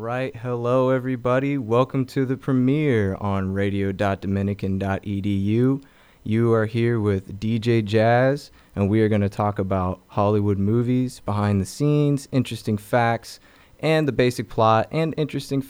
right, hello everybody. Welcome to the premiere on radio.dominican.edu. You are here with DJ Jazz, and we are going to talk about Hollywood movies, behind the scenes, interesting facts, and the basic plot, and interesting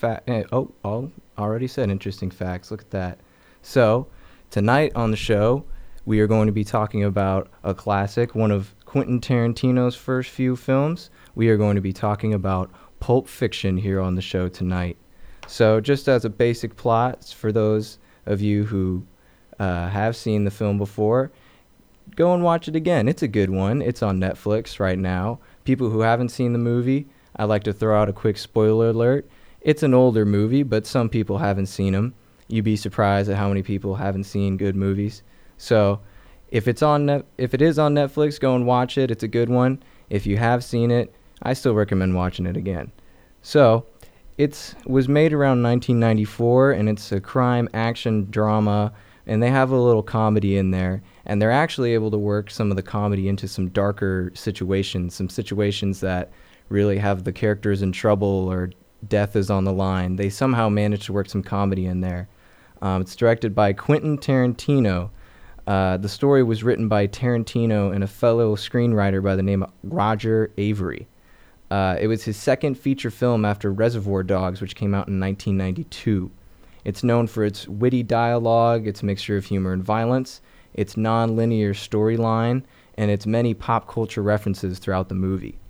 already said interesting facts. Look at that. So, tonight on the show, we are going to be talking about a classic, one of Quentin Tarantino's first few films. We are going to be talking about Pulp Fiction here on the show tonight. So just as a basic plot, for those of you who have seen the film before, go and watch it again. It's a good one. It's on Netflix right now. People who haven't seen the movie, I'd like to throw out a quick spoiler alert. It's an older movie, but some people haven't seen them. You'd be surprised at how many people haven't seen good movies. So if it is on Netflix, go and watch it. It's a good one. If you have seen it, I still recommend watching it again. So, it was made around 1994, and it's a crime action drama, and they have a little comedy in there, and they're actually able to work some of the comedy into some darker situations, some situations that really have the characters in trouble or death is on the line. They somehow managed to work some comedy in there. It's directed by Quentin Tarantino. The story was written by Tarantino and a fellow screenwriter by the name of Roger Avary. It was his second feature film after Reservoir Dogs, which came out in 1992. It's known for its witty dialogue, its mixture of humor and violence, its non-linear storyline, and its many pop culture references throughout the movie.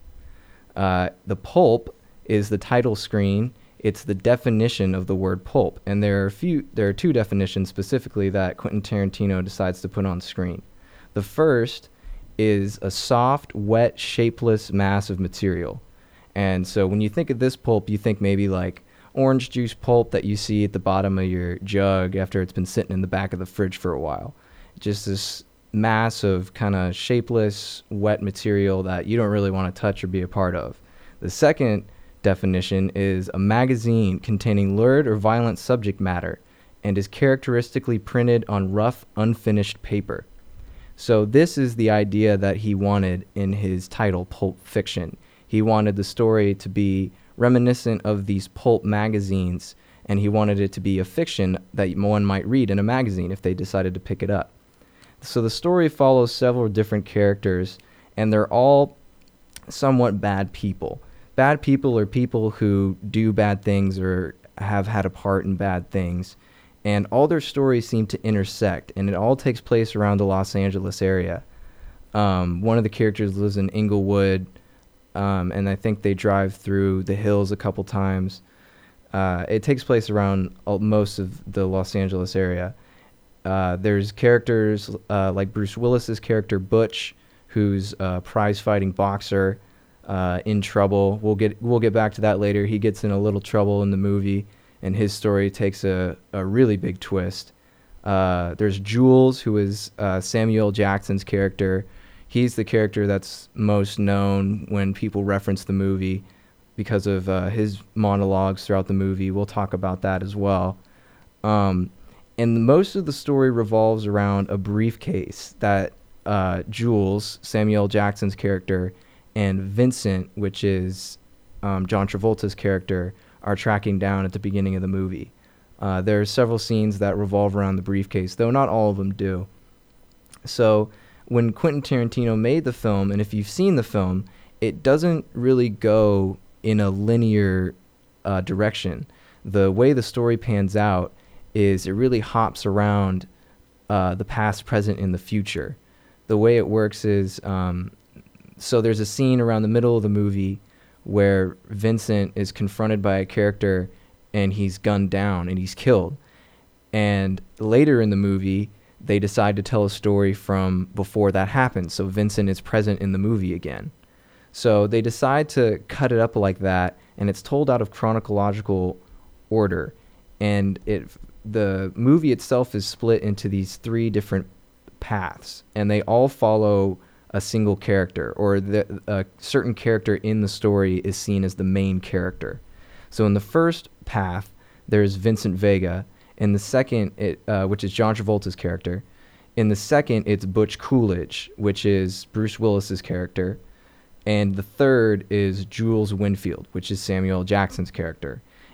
The pulp is the title screen. It's the definition of the word pulp, and there are two definitions specifically that Quentin Tarantino decides to put on screen. The first is a soft, wet, shapeless mass of material. And so when you think of this pulp, you think maybe like orange juice pulp that you see at the bottom of your jug after it's been sitting in the back of the fridge for a while. Just this mass of kind of shapeless, wet material that you don't really want to touch or be a part of. The second definition is a magazine containing lurid or violent subject matter and is characteristically printed on rough, unfinished paper. So this is the idea that he wanted in his title, Pulp Fiction. He wanted the story to be reminiscent of these pulp magazines, and he wanted it to be a fiction that one might read in a magazine if they decided to pick it up. So the story follows several different characters, and they're all somewhat bad people. Bad people are people who do bad things or have had a part in bad things, and all their stories seem to intersect, and it all takes place around the Los Angeles area. One of the characters lives in Inglewood, and I think they drive through the hills a couple times. It takes place around most of the Los Angeles area. There's characters like Bruce Willis's character Butch, who's a prize-fighting boxer in trouble. We'll get back to that later. He gets in a little trouble in the movie, and his story takes a really big twist. There's Jules, who is Samuel Jackson's character. He's the character that's most known when people reference the movie because of his monologues throughout the movie. We'll talk about that as well. And most of the story revolves around a briefcase that Jules, Samuel Jackson's character, and Vincent, which is John Travolta's character, are tracking down at the beginning of the movie. There are several scenes that revolve around the briefcase, though not all of them do. So when Quentin Tarantino made the film, and if you've seen the film, it doesn't really go in a linear direction. The way the story pans out is it really hops around the past, present, and the future. The way it works is, so there's a scene around the middle of the movie where Vincent is confronted by a character and he's gunned down and he's killed. And later in the movie, they decide to tell a story from before that happened. So Vincent is present in the movie again. So they decide to cut it up like that, and it's told out of chronological order. And the movie itself is split into these three different paths, and they all follow a single character, or a certain character in the story is seen as the main character. So in the first path, there's Vincent Vega. In the second, which is John Travolta's character. In the second, it's Butch Coolidge, which is Bruce Willis's character. And the third is Jules Winfield, which is Samuel Jackson's character.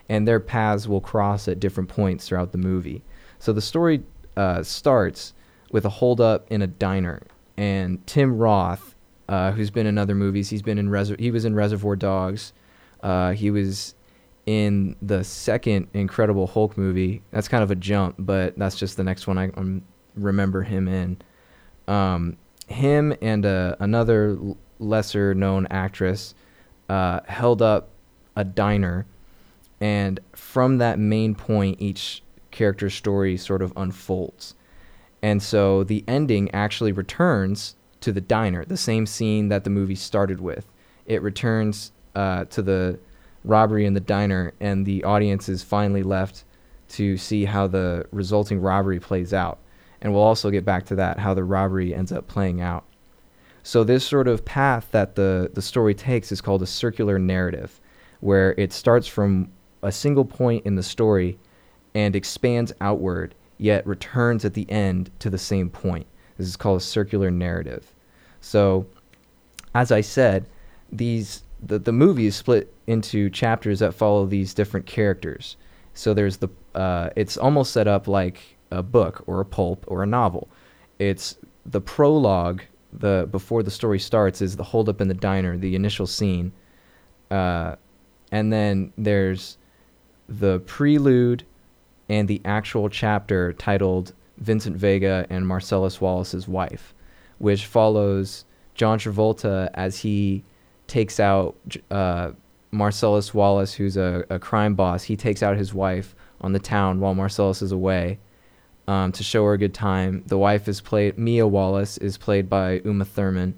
and their paths will cross at different points throughout the movie. So the story starts with a holdup in a diner, and Tim Roth, who's been in other movies, he was in Reservoir Dogs, he was in the second Incredible Hulk movie. That's kind of a jump, but that's just the next one I remember him in. Him and another lesser known actress held up a diner, and from that main point each character's story sort of unfolds. And so the ending actually returns to the diner, the same scene that the movie started with. It returns to the robbery in the diner, and the audience is finally left to see how the resulting robbery plays out. And we'll also get back to that, how the robbery ends up playing out. So this sort of path that the story takes is called a circular narrative, where it starts from a single point in the story and expands outward, yet returns at the end to the same point. This is called a circular narrative. So, as I said, the movie is split into chapters that follow these different characters. So there's it's almost set up like a book or a pulp or a novel. It's the prologue, before the story starts, is the holdup in the diner, the initial scene. And then there's the prelude and the actual chapter titled Vincent Vega and Marcellus Wallace's Wife, which follows John Travolta as he takes out Marcellus Wallace, who's a crime boss. He takes out his wife on the town while Marcellus is away to show her a good time. The wife Mia Wallace is played by Uma Thurman.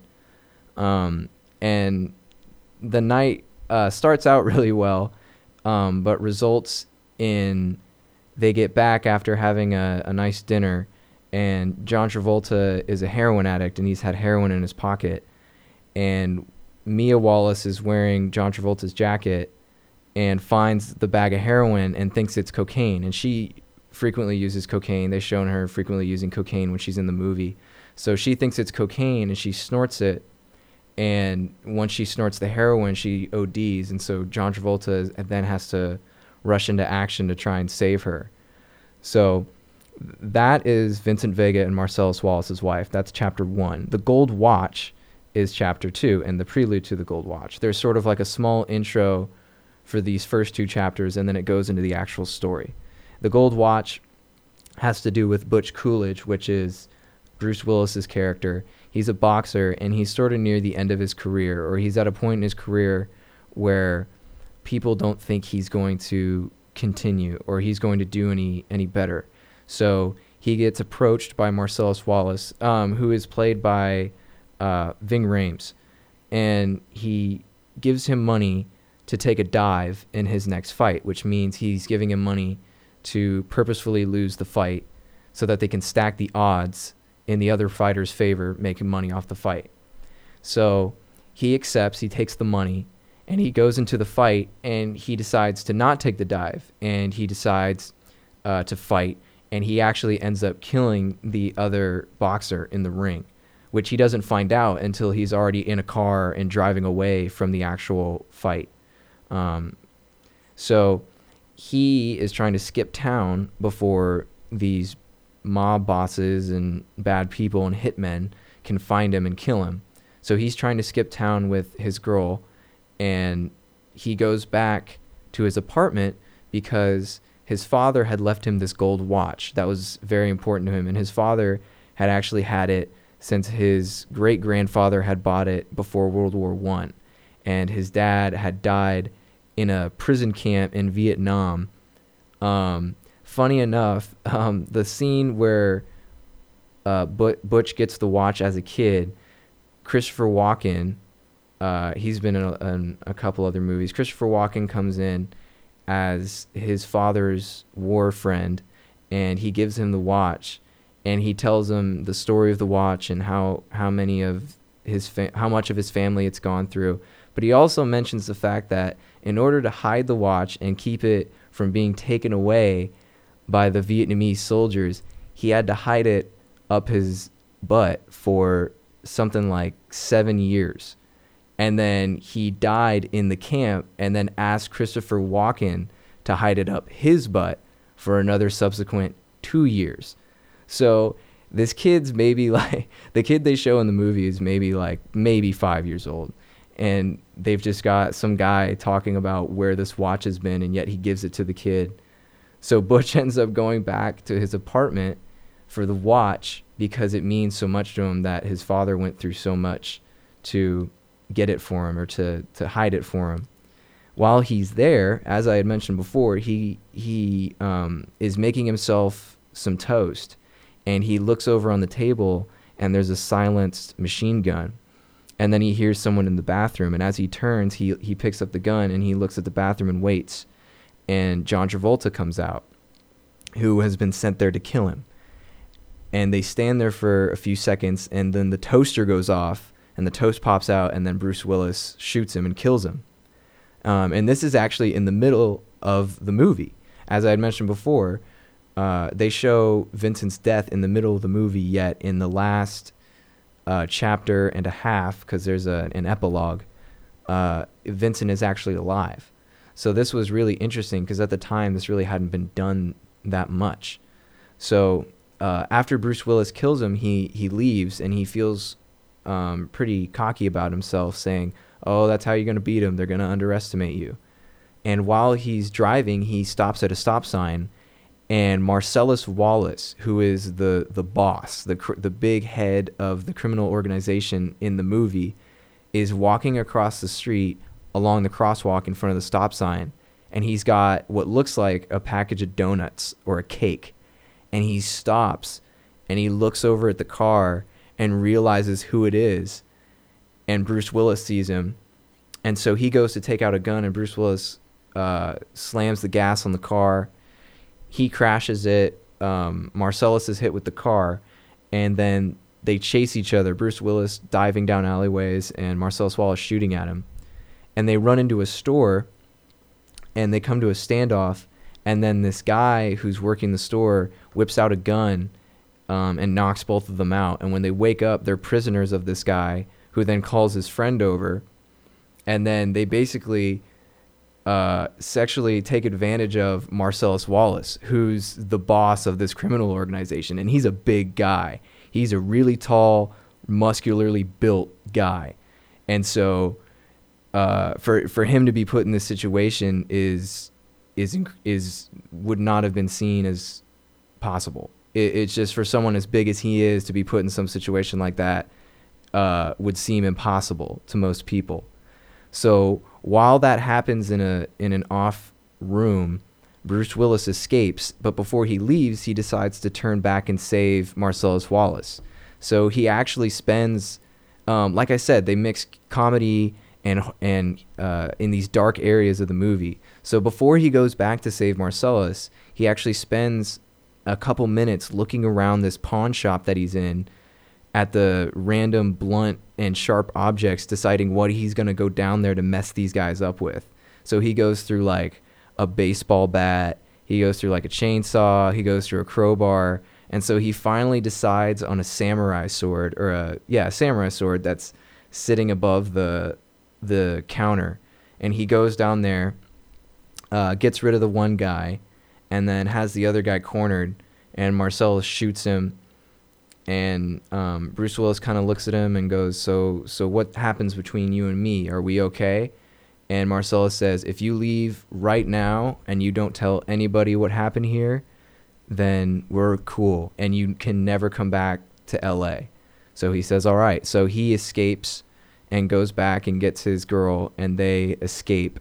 And the night starts out really well, but results in they get back after having a nice dinner, and John Travolta is a heroin addict, and he's had heroin in his pocket. And Mia Wallace is wearing John Travolta's jacket and finds the bag of heroin and thinks it's cocaine. And she frequently uses cocaine. They've shown her frequently using cocaine when she's in the movie. So she thinks it's cocaine, and she snorts it. And once she snorts the heroin, she ODs. And so John Travolta then has to rush into action to try and save her. So that is Vincent Vega and Marcellus Wallace's Wife. That's chapter 1. The Gold Watch is chapter 2 and the prelude to the Gold Watch. There's sort of like a small intro for these first 2 chapters, and then it goes into the actual story. The Gold Watch has to do with Butch Coolidge, which is Bruce Willis's character. He's a boxer, and he's sort of near the end of his career, or he's at a point in his career where people don't think he's going to continue or he's going to do any better. So he gets approached by Marcellus Wallace, who is played by Ving Rhames, and he gives him money to take a dive in his next fight, which means he's giving him money to purposefully lose the fight so that they can stack the odds in the other fighter's favor, making money off the fight. So he accepts, he takes the money, and he goes into the fight, and he decides to not take the dive, and he decides to fight, and he actually ends up killing the other boxer in the ring, which he doesn't find out until he's already in a car and driving away from the actual fight. So he is trying to skip town before these mob bosses and bad people and hitmen can find him and kill him. So he's trying to skip town with his girl, and he goes back to his apartment because his father had left him this gold watch that was very important to him, and his father had actually had it since his great-grandfather had bought it before World War I, and his dad had died in a prison camp in Vietnam. Funny enough, the scene where Butch gets the watch as a kid, Christopher Walken, he's been in a couple other movies. Christopher Walken comes in as his father's war friend, and he gives him the watch, and he tells him the story of the watch and how much of his family it's gone through. But he also mentions the fact that in order to hide the watch and keep it from being taken away by the Vietnamese soldiers, he had to hide it up his butt for something like 7 years. And then he died in the camp, and then asked Christopher Walken to hide it up his butt for another subsequent 2 years. So this kid's maybe like, the kid they show in the movie is maybe 5 years old. And they've just got some guy talking about where this watch has been, and yet he gives it to the kid. So Butch ends up going back to his apartment for the watch because it means so much to him that his father went through so much to get it for him, or to hide it for him. While he's there, as I had mentioned before, he is making himself some toast, and he looks over on the table and there's a silenced machine gun. And then he hears someone in the bathroom, and as he turns, he picks up the gun and he looks at the bathroom and waits. And John Travolta comes out, who has been sent there to kill him. And they stand there for a few seconds, and then the toaster goes off, and the toast pops out, and then Bruce Willis shoots him and kills him. And this is actually in the middle of the movie. As I had mentioned before, they show Vincent's death in the middle of the movie, yet in the last chapter and a half, because there's an epilogue, Vincent is actually alive. So this was really interesting, because at the time, this really hadn't been done that much. So after Bruce Willis kills him, he leaves, and he feels pretty cocky about himself, saying, "Oh, that's how you're going to beat him. They're going to underestimate you." And while he's driving, he stops at a stop sign, and Marcellus Wallace, who is the boss, the big head of the criminal organization in the movie, is walking across the street along the crosswalk in front of the stop sign, and he's got what looks like a package of donuts or a cake. And he stops, and he looks over at the car and realizes who it is, and Bruce Willis sees him. And so he goes to take out a gun, and Bruce Willis slams the gas on the car. He crashes it. Marcellus is hit with the car, and then they chase each other. Bruce Willis diving down alleyways, and Marcellus Wallace shooting at him. And they run into a store, and they come to a standoff, and then this guy who's working the store whips out a gun and knocks both of them out. And when they wake up, they're prisoners of this guy, who then calls his friend over. And then they basically sexually take advantage of Marcellus Wallace, who's the boss of this criminal organization. And he's a big guy. He's a really tall, muscularly built guy. And so for him to be put in this situation is would not have been seen as possible. It's just, for someone as big as he is to be put in some situation like that would seem impossible to most people. So while that happens in an off room, Bruce Willis escapes, but before he leaves, he decides to turn back and save Marcellus Wallace. So he actually spends, like I said, they mix comedy and in these dark areas of the movie. So before he goes back to save Marcellus, he actually spends a couple minutes looking around this pawn shop that he's in at the random blunt and sharp objects, deciding what he's going to go down there to mess these guys up with. So he goes through like a baseball bat, he goes through like a chainsaw, he goes through a crowbar, and so he finally decides on a samurai sword, or a samurai sword that's sitting above the counter. And he goes down there, gets rid of the one guy, and then has the other guy cornered, and Marcellus shoots him. And Bruce Willis kind of looks at him and goes, so what happens between you and me? Are we okay? And Marcellus says, if you leave right now and you don't tell anybody what happened here, then we're cool, and you can never come back to L.A. So he says, all right. So he escapes and goes back and gets his girl, and they escape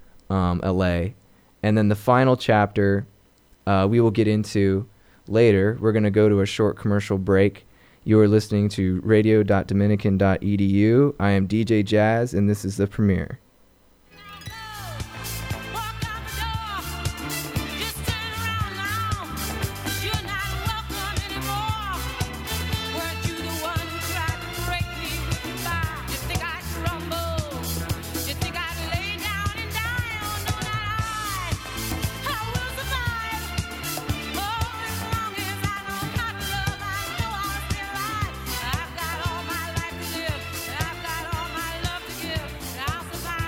L.A. And then the final chapter we will get into later. We're going to go to a short commercial break. You are listening to radio.dominican.edu. I am DJ Jazz, and this is the premiere. I've got all my life to live. I've got all my love to give. I'll survive.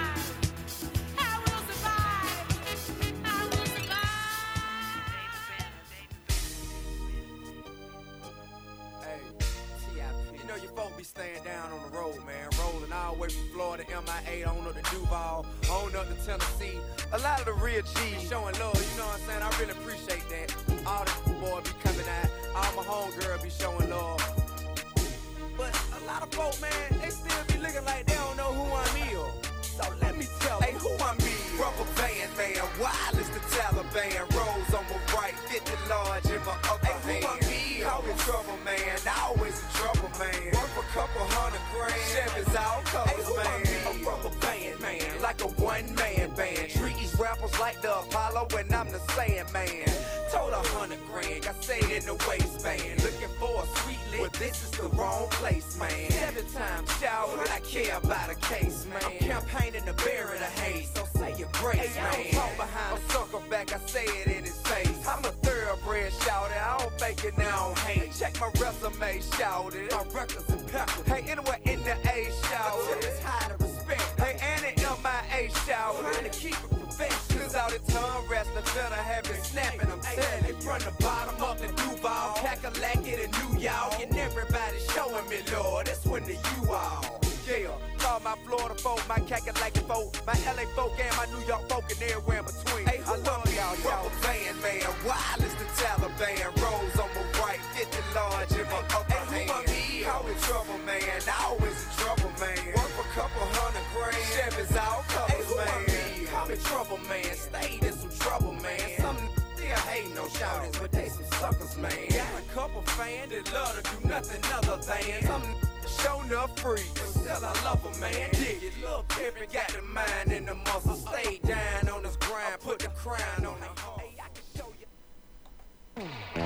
way from Florida, MIA, on up to Duval, on up to Tennessee. A lot of the real G's showing love, you know what I'm saying? I really appreciate that. All the boys be coming out, all my homegirls be showing love. But a lot of folk, man, they still be looking like they don't know who I'm is. So let me tell you, hey, who I'm is. Rubber band, man, wireless the Taliban. Rose on my right, 50 large in my upper hand. Who I'm is. Always trouble, man, always in trouble, man. Worth a couple $100,000, Chevy's all colors, hey, man. A rubber band, man, like a one-man band. Treat these rappers like the Apollo when I'm the Sandman. Told $100,000, got say in the waistband. Looking for a sweet lick, but this is the wrong place, man. 7 times showered, I care about a case, man. I'm campaigning to bury the hate, so say your grace, hey, man. I don't talk behind a sucker back, I say it in his face. I'm a thoroughbred, shouted, I don't fake it, now I don't hate. Check my resume, shouted, my records impeccable. Hey, anywhere in the A, shouted, it's high to respect. Hey, and the MIA, shouted, trying to keep it professional. Cause all the tongue wrestling, finna have it snapping, I'm telling it. From the bottom up to Duval, Kakalaki to New York, and everybody showing me, Lord, that's when the you all. Yeah, call my Florida folk, my Kakalaki folk, my LA folk, and my New York folk, and everywhere in between. Hey, I love y'all, rubber band, man, wireless the Taliban. Rose on my right, 50 large in my upper hand. Always trouble, man, always in trouble, man. Worth a couple $100,000, Chevy's all colors, man. I'm in trouble, man, stayed in some trouble, man. Some still hating no shouters, but they some suckers, man. Got a couple fans that love to do nothing other than some show enough free, but still I love 'em, man. Dig it, Lil' Pimpin' got the mind and the muscle. Stay down on this grind, put the crown on it. Hey, I can show you.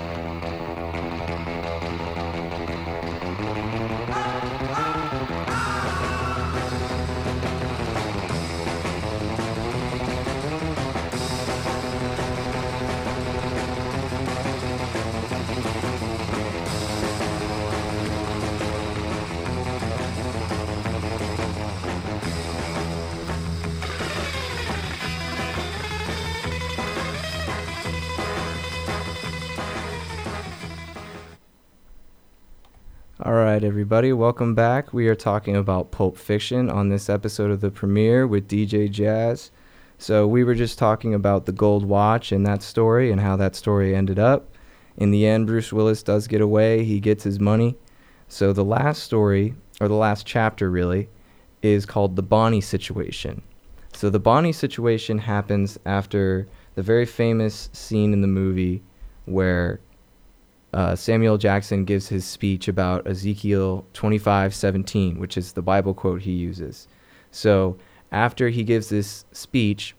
All right, everybody, welcome back. We are talking about Pulp Fiction on this episode of The Premiere with DJ Jazz. So we were just talking about the gold watch and that story and how that story ended up. In the end, Bruce Willis does get away. He gets his money. So the last story, or the last chapter really, is called The Bonnie Situation. So the Bonnie Situation happens after the very famous scene in the movie where Samuel Jackson gives his speech about Ezekiel 25:17, which is the Bible quote he uses. So after he gives this speech,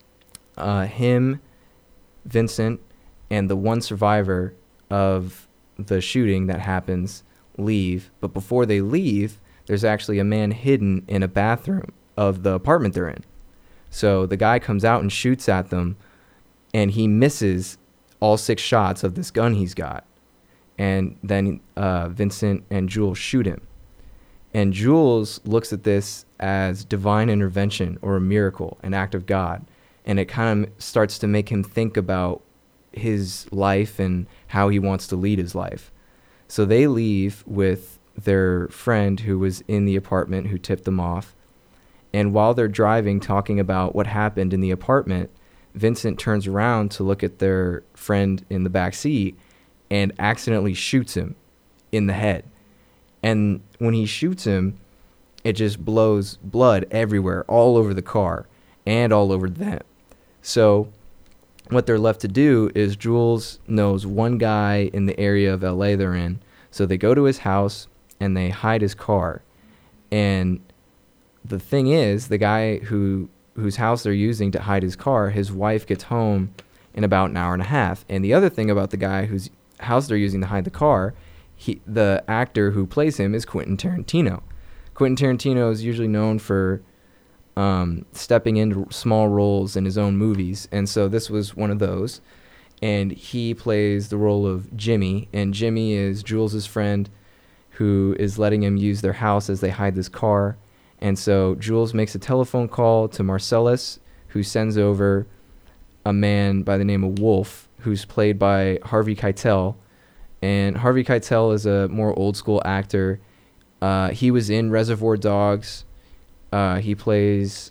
him, Vincent, and the one survivor of the shooting that happens leave. But before they leave, there's actually a man hidden in a bathroom of the apartment they're in. So the guy comes out and shoots at them, and he misses all 6 shots of this gun he's got. And then Vincent and Jules shoot him. And Jules looks at this as divine intervention or a miracle, an act of God. And it kind of starts to make him think about his life and how he wants to lead his life. So they leave with their friend who was in the apartment who tipped them off. And while they're driving, talking about what happened in the apartment, Vincent turns around to look at their friend in the back seat and accidentally shoots him in the head. And when he shoots him, it just blows blood everywhere, all over the car and all over them. So what they're left to do is Jules knows one guy in the area of LA they're in. So they go to his house and they hide his car. And the thing is, the guy whose house they're using to hide his car, his wife gets home in about an hour and a half. And the other thing about the guy whose house they're using to hide the car, the actor who plays him is Quentin Tarantino. Quentin Tarantino is usually known for stepping into small roles in his own movies, and so this was one of those. And he plays the role of Jimmy, and Jimmy is Jules' friend who is letting him use their house as they hide this car. And so Jules makes a telephone call to Marcellus, who sends over a man by the name of Wolf, who's played by Harvey Keitel. And Harvey Keitel is a more old school actor. He was in Reservoir Dogs, He plays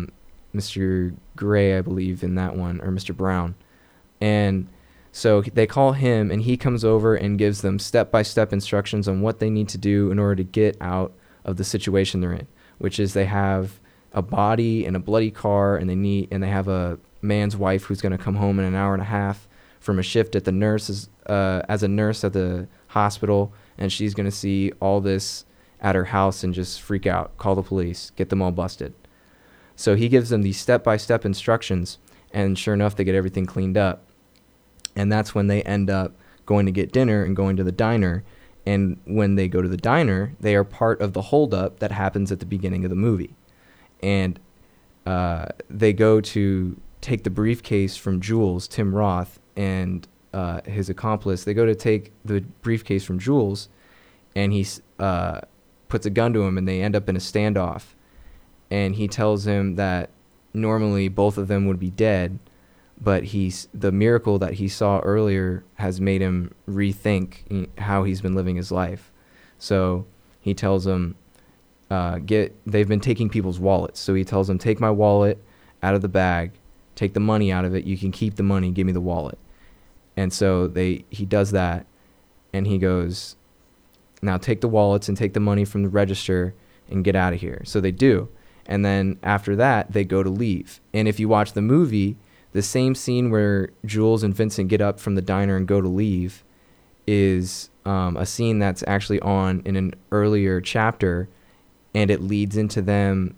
Mr. Gray, I believe, in that one, or Mr. Brown. And so they call him, and he comes over and gives them step-by-step instructions on what they need to do in order to get out of the situation they're in, which is they have a body in a bloody car, and they have a man's wife who's going to come home in an hour and a half from a shift at the nurses as a nurse at the hospital, and she's going to see all this at her house and just freak out, call the police, get them all busted. So he gives them these step-by-step instructions, and sure enough, they get everything cleaned up. And that's when they end up going to get dinner and going to the diner. And when they go to the diner, they are part of the holdup that happens at the beginning of the movie. And they go to take the briefcase from Jules, Tim Roth, and his accomplice. They go to take the briefcase from Jules, and he puts a gun to him, and they end up in a standoff. And he tells him that normally both of them would be dead, but the miracle that he saw earlier has made him rethink how he's been living his life. So he tells him, they've been taking people's wallets. So he tells them, take my wallet out of the bag, take the money out of it. You can keep the money, give me the wallet. And so he does that, and he goes, now take the wallets and take the money from the register and get out of here. So they do. And then after that, they go to leave. And if you watch the movie, the same scene where Jules and Vincent get up from the diner and go to leave is a scene that's actually on in an earlier chapter, and it leads into them.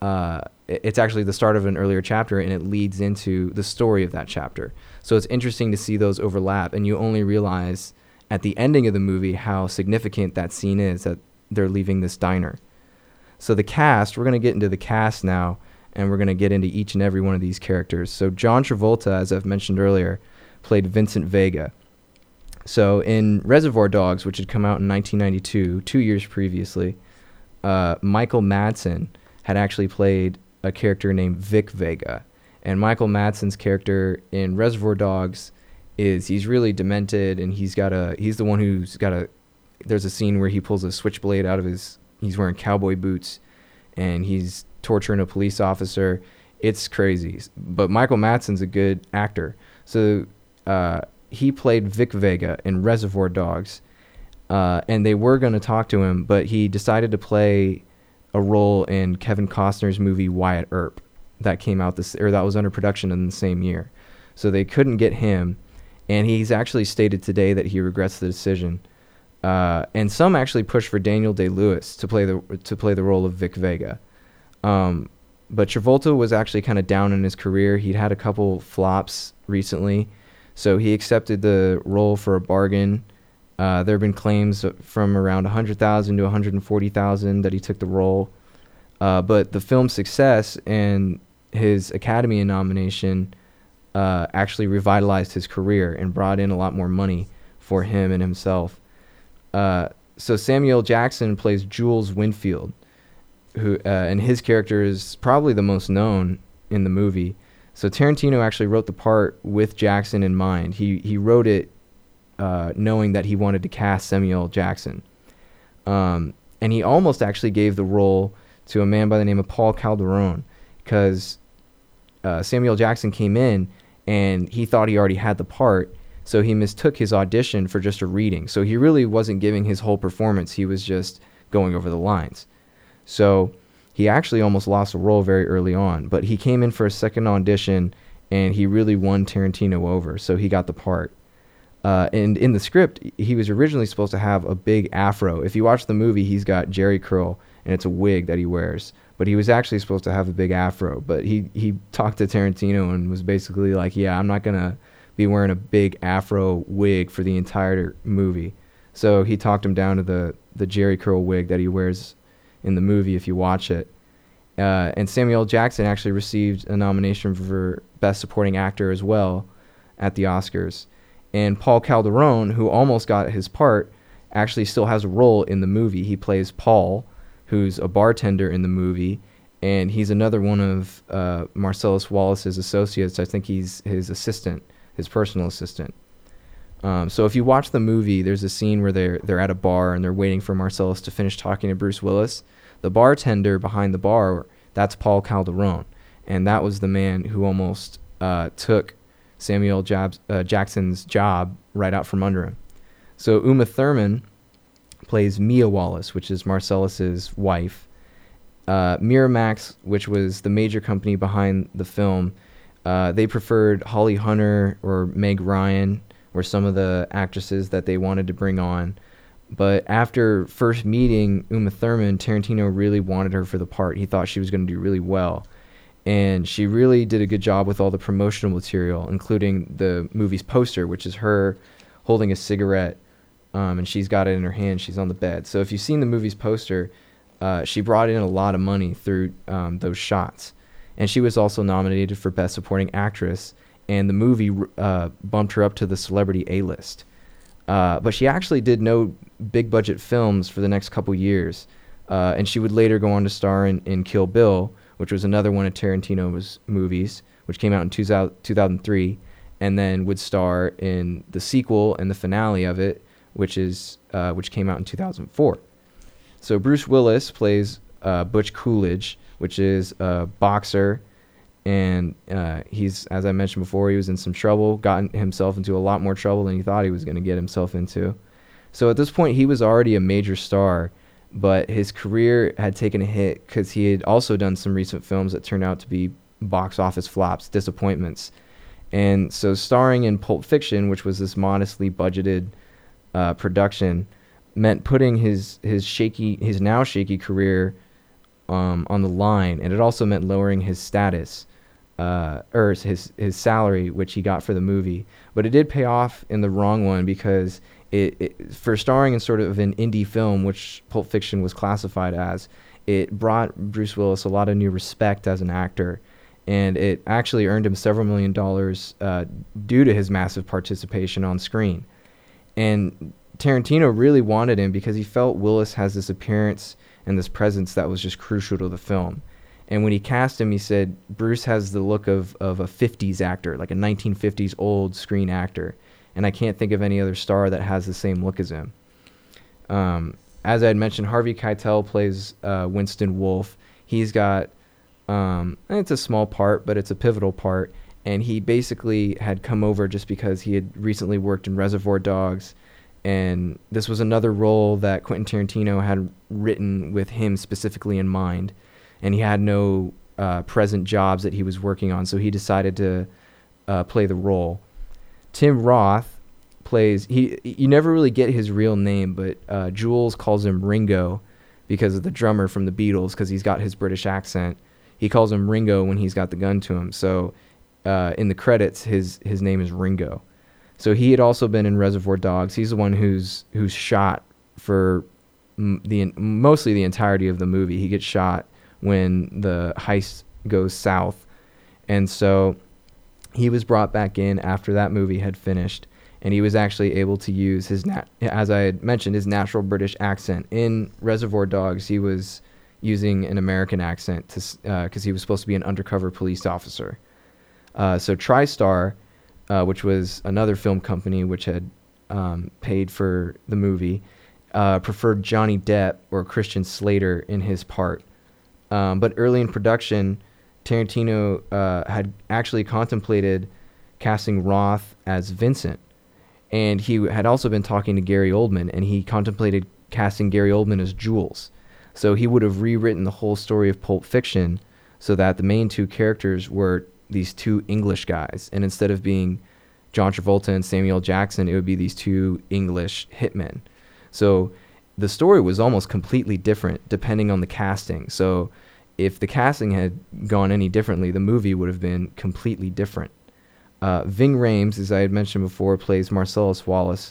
It's actually the start of an earlier chapter, and it leads into the story of that chapter. So it's interesting to see those overlap, and you only realize at the ending of the movie how significant that scene is, that they're leaving this diner. So the cast, we're going to get into the cast now, and we're going to get into each and every one of these characters. So John Travolta, as I've mentioned earlier, played Vincent Vega. So in Reservoir Dogs, which had come out in 1992, 2 years previously, Michael Madsen had actually played a character named Vic Vega. And Michael Madsen's character in Reservoir Dogs he's really demented, and he's the one who's there's a scene where he pulls a switchblade out of he's wearing cowboy boots, and he's torturing a police officer. It's crazy. But Michael Madsen's a good actor. So he played Vic Vega in Reservoir Dogs, and they were going to talk to him, but he decided to play a role in Kevin Costner's movie Wyatt Earp that came out that was under production in the same year. So they couldn't get him, and he's actually stated today that he regrets the decision. And some actually pushed for Daniel Day-Lewis to play the role of Vic Vega. But Travolta was actually kind of down in his career. He'd had a couple flops recently, so he accepted the role for a bargain. There have been claims from around $100,000 to $140,000 that he took the role. But the film's success and his Academy nomination actually revitalized his career and brought in a lot more money for him and himself. So Samuel Jackson plays Jules Winfield, who and his character is probably the most known in the movie. So Tarantino actually wrote the part with Jackson in mind. He wrote it knowing that he wanted to cast Samuel Jackson. And he almost actually gave the role to a man by the name of Paul Calderone, because Samuel Jackson came in and he thought he already had the part, so he mistook his audition for just a reading. So he really wasn't giving his whole performance. He was just going over the lines. So he actually almost lost the role very early on, but he came in for a second audition, and he really won Tarantino over, so he got the part. And in the script, he was originally supposed to have a big afro. If you watch the movie, he's got Jerry curl, and it's a wig that he wears. But he was actually supposed to have a big afro. But he talked to Tarantino and was basically like, yeah, I'm not going to be wearing a big afro wig for the entire movie. So he talked him down to the Jerry curl wig that he wears in the movie if you watch it. And Samuel Jackson actually received a nomination for Best Supporting Actor as well at the Oscars. And Paul Calderone, who almost got his part, actually still has a role in the movie. He plays Paul, who's a bartender in the movie, and he's another one of Marcellus Wallace's associates. I think he's his assistant, his personal assistant. So if you watch the movie, there's a scene where they're at a bar and they're waiting for Marcellus to finish talking to Bruce Willis. The bartender behind the bar, that's Paul Calderone, and that was the man who almost took Samuel Jackson's job right out from under him. So Uma Thurman plays Mia Wallace, which is Marcellus's wife. Miramax, which was the major company behind the film, they preferred Holly Hunter or Meg Ryan were some of the actresses that they wanted to bring on. But after first meeting Uma Thurman, Tarantino really wanted her for the part. He thought she was going to do really well. And she really did a good job with all the promotional material, including the movie's poster, which is her holding a cigarette, and she's got it in her hand. She's on the bed. So if you've seen the movie's poster, she brought in a lot of money through those shots. And she was also nominated for Best Supporting Actress, and the movie bumped her up to the celebrity A-list. But she actually did no big-budget films for the next couple years, and she would later go on to star in Kill Bill, which was another one of Tarantino's movies, which came out in 2003, and then would star in the sequel and the finale of it, which came out in 2004. So Bruce Willis plays Butch Coolidge, which is a boxer, and he's, as I mentioned before, he was in some trouble, gotten himself into a lot more trouble than he thought he was going to get himself into. So at this point, he was already a major star, but his career had taken a hit because he had also done some recent films that turned out to be box office flops, disappointments. And so starring in Pulp Fiction, which was this modestly budgeted production, meant putting his now shaky career on the line, and it also meant lowering his status, or his salary, which he got for the movie. But it did pay off in the wrong one, because it for starring in sort of an indie film, which Pulp Fiction was classified as, it brought Bruce Willis a lot of new respect as an actor, and it actually earned him several $1 million due to his massive participation on screen. And Tarantino really wanted him because he felt Willis has this appearance and this presence that was just crucial to the film. And when he cast him, he said, Bruce has the look of a 50s actor, like a 1950s old screen actor. And I can't think of any other star that has the same look as him. As I had mentioned, Harvey Keitel plays Winston Wolfe. He's got, it's a small part, but it's a pivotal part. And he basically had come over just because he had recently worked in Reservoir Dogs. And this was another role that Quentin Tarantino had written with him specifically in mind. And he had no present jobs that he was working on, so he decided to play the role. Tim Roth plays, you never really get his real name, but Jules calls him Ringo because of the drummer from the Beatles, because he's got his British accent. He calls him Ringo when he's got the gun to him. So in the credits, his name is Ringo. So he had also been in Reservoir Dogs. He's the one who's shot for mostly the entirety of the movie. He gets shot when the heist goes south. And so he was brought back in after that movie had finished, and he was actually able to use his, as I had mentioned, his natural British accent. In Reservoir Dogs, he was using an American accent because he was supposed to be an undercover police officer. So TriStar, which was another film company which had paid for the movie, preferred Johnny Depp or Christian Slater in his part. But early in production, Tarantino had actually contemplated casting Roth as Vincent. And he had also been talking to Gary Oldman, and he contemplated casting Gary Oldman as Jules. So he would have rewritten the whole story of Pulp Fiction so that the main two characters were these two English guys. And instead of being John Travolta and Samuel Jackson, it would be these two English hitmen. So the story was almost completely different depending on the casting. So if the casting had gone any differently, the movie would have been completely different. Ving Rhames, as I had mentioned before, plays Marcellus Wallace.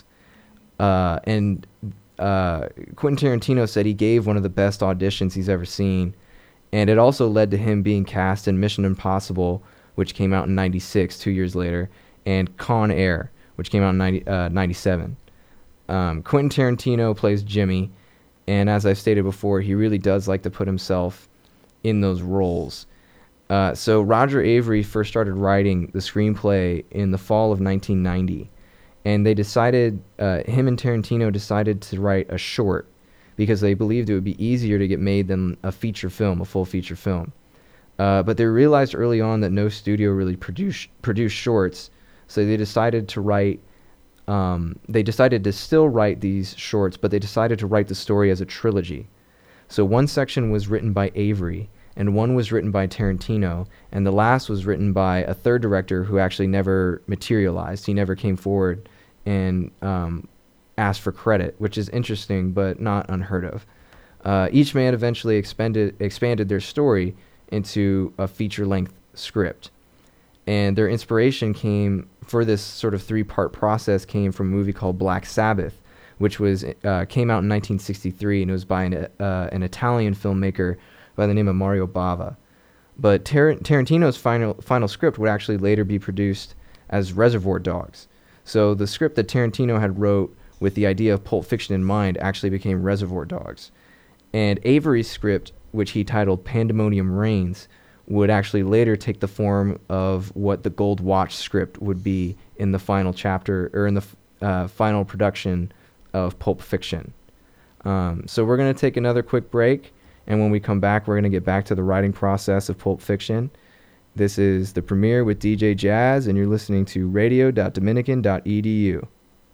And Quentin Tarantino said he gave one of the best auditions he's ever seen. And it also led to him being cast in Mission Impossible, which came out in 96, 2 years later, and Con Air, which came out in 97. Quentin Tarantino plays Jimmy, and as I've stated before, he really does like to put himself in those roles. So Roger Avery first started writing the screenplay in the fall of 1990, and they decided, him and Tarantino decided to write a short, because they believed it would be easier to get made than a feature film, a full feature film. But they realized early on that no studio really produced shorts, so they decided to write. They decided to still write these shorts, but they decided to write the story as a trilogy. So one section was written by Avery, and one was written by Tarantino, and the last was written by a third director who actually never materialized. He never came forward and asked for credit, which is interesting but not unheard of. Each man eventually expanded their story into a feature-length script. And their inspiration came for this sort of three-part process came from a movie called Black Sabbath, which was came out in 1963, and it was by an Italian filmmaker by the name of Mario Bava. But Tarantino's final script would actually later be produced as Reservoir Dogs. So the script that Tarantino had wrote with the idea of Pulp Fiction in mind actually became Reservoir Dogs. And Avery's script, which he titled Pandemonium Reigns, would actually later take the form of what the Gold Watch script would be in the final chapter, or in the final production of Pulp Fiction. So we're going to take another quick break, and when we come back, we're going to get back to the writing process of Pulp Fiction. This is The Premiere with DJ Jazz, and you're listening to radio.dominican.edu.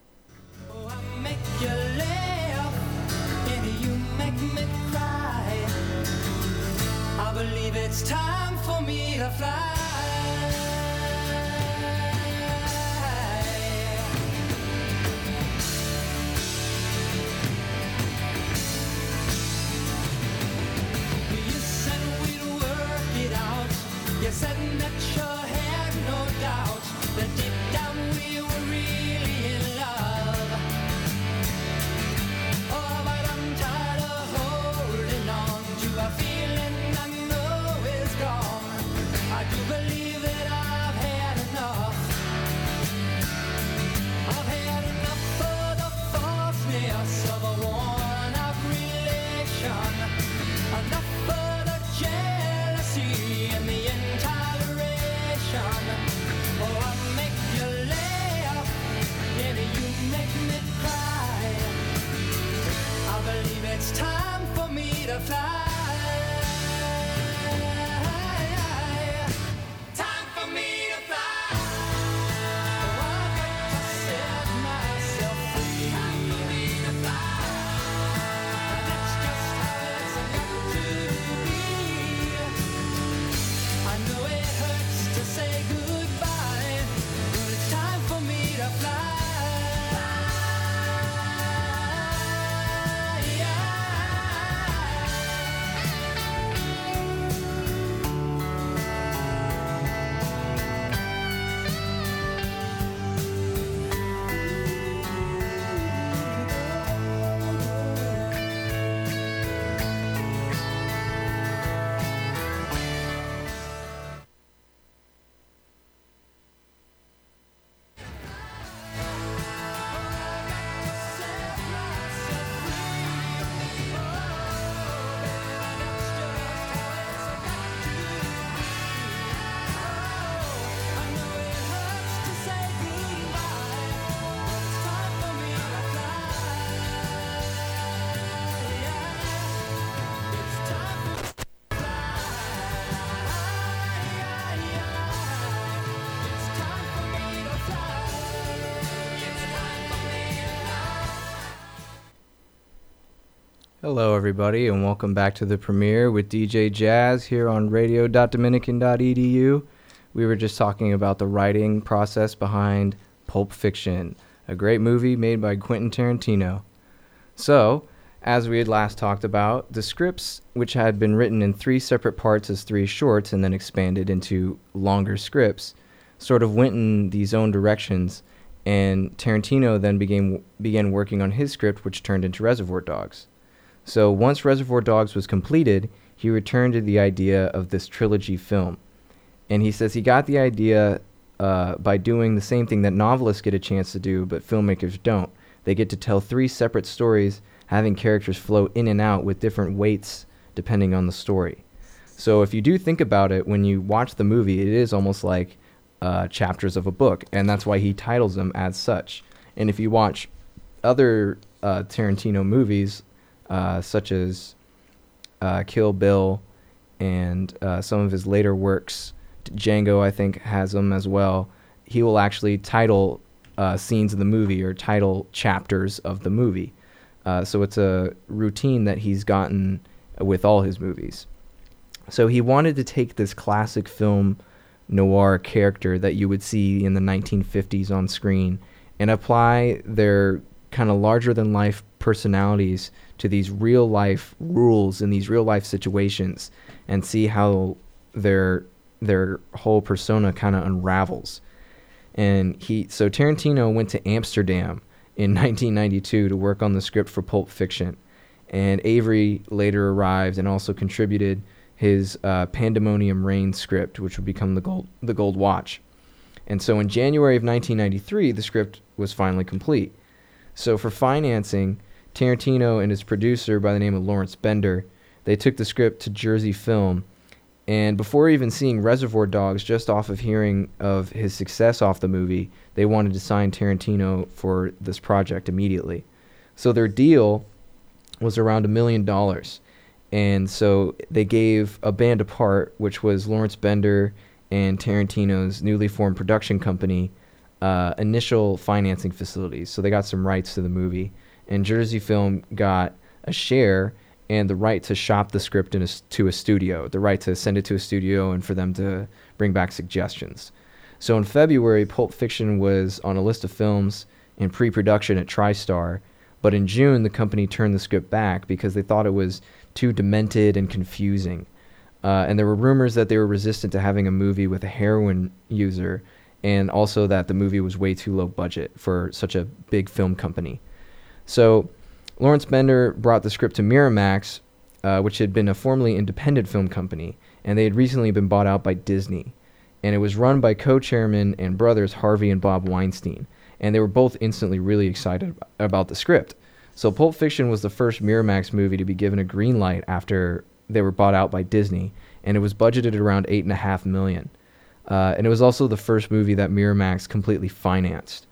It's time for me to fly. You said we'd work it out. You said that you had no doubt that deep down we were really in love. Oh, but I'm tired of holding on to a feeling I know is gone. I do believe that I've had enough. I've had enough of the falseness of a worn-out relation. Enough of the jealousy and the intoleration. Oh, I make you laugh, and you make me cry. I believe it's time for me to fly. Time for me to fly. Oh, I've got to set myself free. Time for me to fly. And that's just how it's got to be. I know it hurts to say goodbye, but it's time for me to fly. Hello, everybody, and welcome back to The Premiere with DJ Jazz here on radio.dominican.edu. We were just talking about the writing process behind Pulp Fiction, a great movie made by Quentin Tarantino. So, as we had last talked about, the scripts, which had been written in 3 separate parts as 3 shorts and then expanded into longer scripts, sort of went in these own directions, and Tarantino then began working on his script, which turned into Reservoir Dogs. So once Reservoir Dogs was completed, he returned to the idea of this trilogy film. And he says he got the idea by doing the same thing that novelists get a chance to do, but filmmakers don't. They get to tell 3 separate stories, having characters flow in and out with different weights depending on the story. So if you do think about it, when you watch the movie, it is almost like chapters of a book, and that's why he titles them as such. And if you watch other Tarantino movies, such as Kill Bill and some of his later works. Django, I think, has them as well. He will actually title scenes of the movie or title chapters of the movie. So it's a routine that he's gotten with all his movies. So he wanted to take this classic film noir character that you would see in the 1950s on screen and apply their kind of larger-than-life personalities to these real-life rules in these real-life situations and see how their whole persona kind of unravels. And so Tarantino went to Amsterdam in 1992 to work on the script for Pulp Fiction, and Avery later arrived and also contributed his Pandemonium Reign script, which would become the Gold Watch. And so in January of 1993, the script was finally complete. So for financing, Tarantino and his producer by the name of Lawrence Bender, they took the script to Jersey Film, and before even seeing Reservoir Dogs, just off of hearing of his success off the movie, they wanted to sign Tarantino for this project immediately. So their deal was around $1 million. And so they gave A Band Apart, which was Lawrence Bender and Tarantino's newly formed production company, initial financing facilities. So they got some rights to the movie. And Jersey Film got a share and the right to shop the script to a studio, the right to send it to a studio and for them to bring back suggestions. So in February, Pulp Fiction was on a list of films in pre-production at TriStar, but in June, the company turned the script back because they thought it was too demented and confusing. And there were rumors that they were resistant to having a movie with a heroin user, and also that the movie was way too low budget for such a big film company. So Lawrence Bender brought the script to Miramax, which had been a formerly independent film company, and they had recently been bought out by Disney. And it was run by co-chairman and brothers Harvey and Bob Weinstein, and they were both instantly really excited about the script. So Pulp Fiction was the first Miramax movie to be given a green light after they were bought out by Disney, and it was budgeted at around $8.5 million. And it was also the first movie that Miramax completely financed.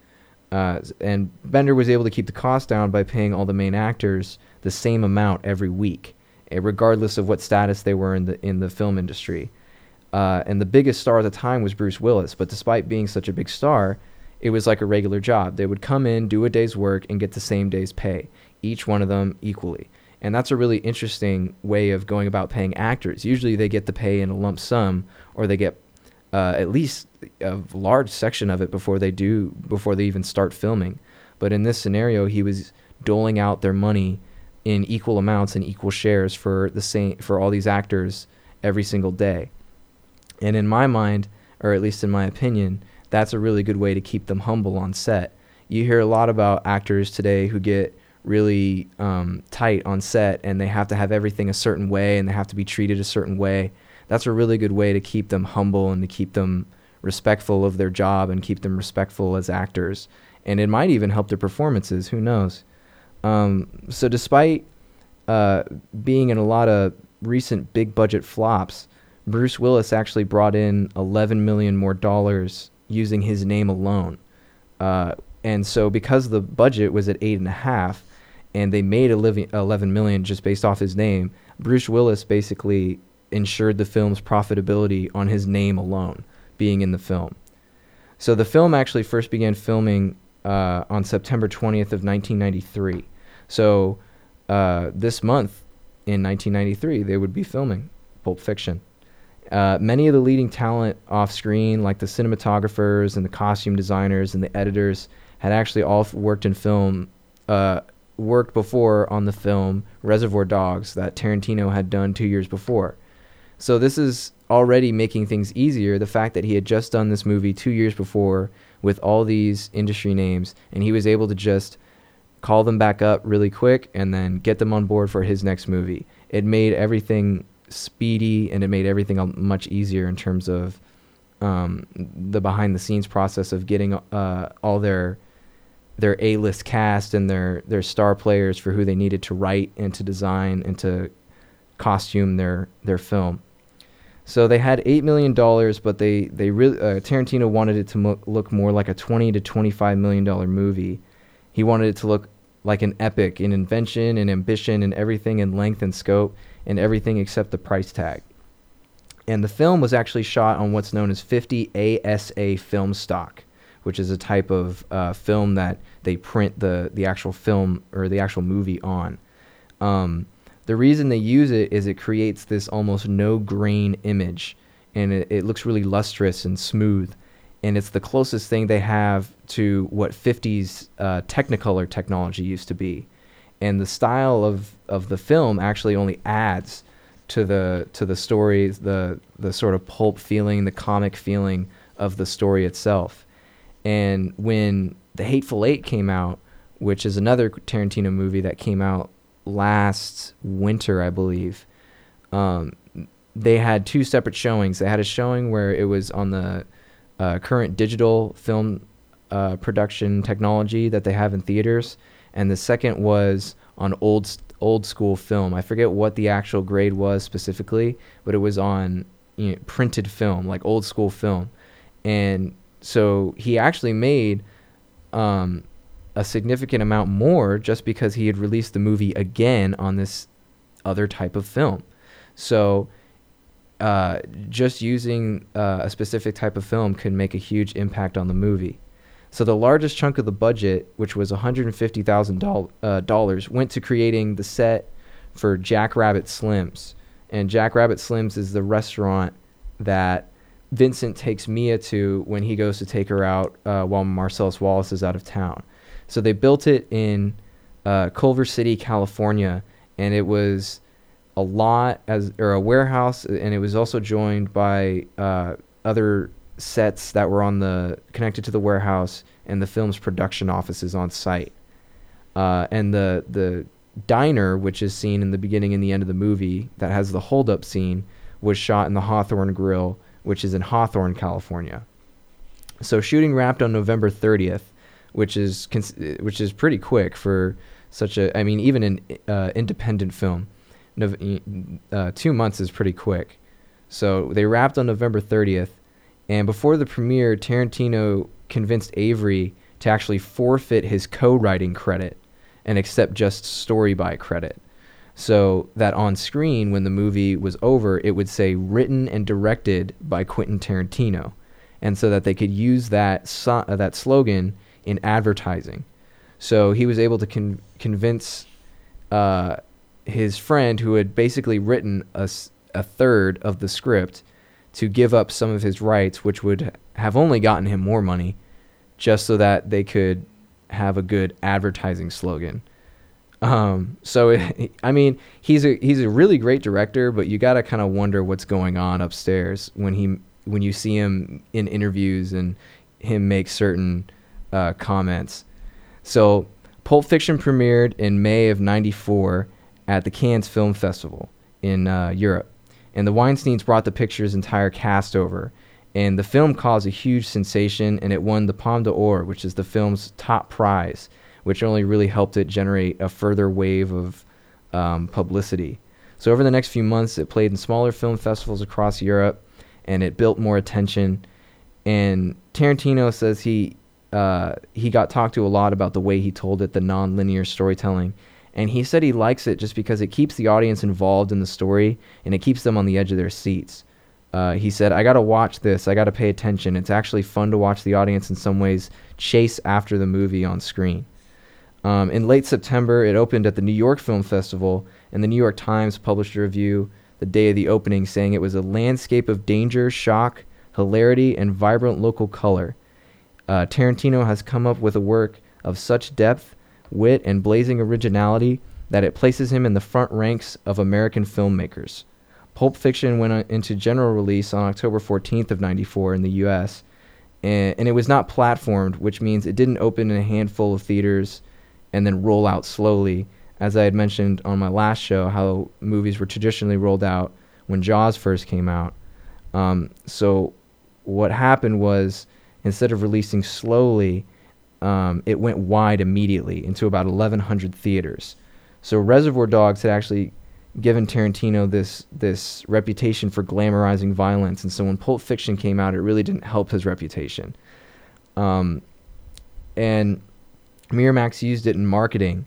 And Bender was able to keep the cost down by paying all the main actors the same amount every week, regardless of what status they were in the film industry. And the biggest star at the time was Bruce Willis, but despite being such a big star, it was like a regular job. They would come in, do a day's work, and get the same day's pay, each one of them equally. And that's a really interesting way of going about paying actors. Usually they get the pay in a lump sum, or they get at least a large section of it before they even start filming. But in this scenario, he was doling out their money in equal amounts and equal shares for all these actors every single day. And in my mind, or at least in my opinion, that's a really good way to keep them humble on set. You hear a lot about actors today who get really tight on set, and they have to have everything a certain way, and they have to be treated a certain way. That's a really good way to keep them humble and to keep them respectful of their job and keep them respectful as actors. And it might even help their performances. Who knows? So despite being in a lot of recent big budget flops, Bruce Willis actually brought in $11 million more using his name alone. And so because the budget was at $8.5 and they made $11 million just based off his name, Bruce Willis basically ensured the film's profitability on his name alone, being in the film. So the film actually first began filming on September 20th of 1993. So this month in 1993, they would be filming Pulp Fiction. Many of the leading talent off screen, like the cinematographers and the costume designers and the editors, had actually all worked in film, worked before on the film Reservoir Dogs that Tarantino had done 2 years before. So this is already making things easier, the fact that he had just done this movie 2 years before with all these industry names, and he was able to just call them back up really quick and then get them on board for his next movie. It made everything speedy, and it made everything much easier in terms of the behind-the-scenes process of getting all their A-list cast and their star players for who they needed to write and to design and to costume their film. So they had $8 million, but they really Tarantino wanted it to look more like a $20 to $25 million movie. He wanted it to look like an epic in invention and ambition and everything in length and scope and everything except the price tag. And the film was actually shot on what's known as 50 ASA film stock, which is a type of film that they print the actual film or the actual movie on. The reason they use it is it creates this almost no grain image, and it looks really lustrous and smooth. And it's the closest thing they have to what 50s Technicolor technology used to be. And the style of the film actually only adds to the story, the sort of pulp feeling, the comic feeling of the story itself. And when The Hateful Eight came out, which is another Tarantino movie that came out last winter, I believe, they had two separate showings. They had a showing where it was on the current digital film production technology that they have in theaters, and the second was on old school film. I forget what the actual grade was specifically, but it was on printed film, like old school film. And so he actually made a significant amount more just because he had released the movie again on this other type of film. So just using a specific type of film could make a huge impact on the movie. So the largest chunk of the budget, which was $150,000, went to creating the set for Jack Rabbit Slims. And Jack Rabbit Slims is the restaurant that Vincent takes Mia to when he goes to take her out while Marcellus Wallace is out of town. So they built it in Culver City, California, and it was a warehouse, and it was also joined by other sets that were connected to the warehouse and the film's production offices on site. And the diner, which is seen in the beginning and the end of the movie, that has the hold-up scene, was shot in the Hawthorne Grill, which is in Hawthorne, California. So shooting wrapped on November 30th, which is pretty quick for such a, I mean, even an independent film. 2 months is pretty quick. So they wrapped on November 30th, and before the premiere, Tarantino convinced Avery to actually forfeit his co-writing credit and accept just story by credit, so that on screen when the movie was over it would say written and directed by Quentin Tarantino, and so that they could use that slogan in advertising. So he was able to convince his friend, who had basically written a third of the script, to give up some of his rights, which would have only gotten him more money, just so that they could have a good advertising slogan. I mean, he's a really great director, but you gotta kind of wonder what's going on upstairs when you see him in interviews and him make certain comments. So Pulp Fiction premiered in May of '94 at the Cannes Film Festival in Europe. And the Weinsteins brought the picture's entire cast over. And the film caused a huge sensation, and it won the Palme d'Or, which is the film's top prize, which only really helped it generate a further wave of publicity. So over the next few months, it played in smaller film festivals across Europe, and it built more attention. And Tarantino says he got talked to a lot about the way he told it, the non-linear storytelling. And he said he likes it just because it keeps the audience involved in the story and it keeps them on the edge of their seats. He said, I got to watch this. I got to pay attention. It's actually fun to watch the audience in some ways chase after the movie on screen. In late September, it opened at the New York Film Festival, and the New York Times published a review the day of the opening saying it was a landscape of danger, shock, hilarity, and vibrant local color. Tarantino has come up with a work of such depth, wit, and blazing originality that it places him in the front ranks of American filmmakers. Pulp Fiction went into general release on October 14th of '94 in the U.S., and it was not platformed, which means it didn't open in a handful of theaters and then roll out slowly, as I had mentioned on my last show, how movies were traditionally rolled out when Jaws first came out. So what happened was, instead of releasing slowly, it went wide immediately into about 1,100 theaters. So Reservoir Dogs had actually given Tarantino this reputation for glamorizing violence, and so when Pulp Fiction came out, it really didn't help his reputation. And Miramax used it in marketing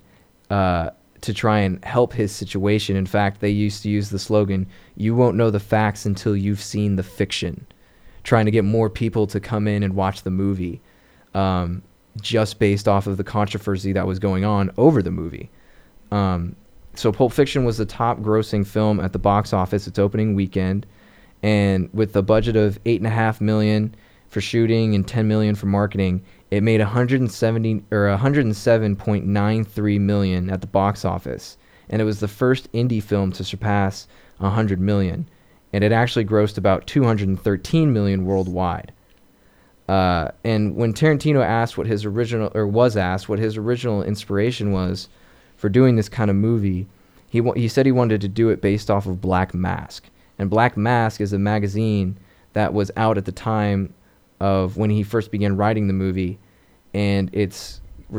to try and help his situation. In fact, they used to use the slogan, "You won't know the facts until you've seen the fiction," trying to get more people to come in and watch the movie, just based off of the controversy that was going on over the movie. So Pulp Fiction was the top grossing film at the box office its opening weekend, and with a budget of $8.5 million for shooting and $10 million for marketing, it made $107.93 million at the box office, and it was the first indie film to surpass $100 million, and it actually grossed about $213 million worldwide. And when Tarantino was asked what his original inspiration was for doing this kind of movie, he said he wanted to do it based off of Black Mask. And Black Mask is a magazine that was out at the time of when he first began writing the movie, and it's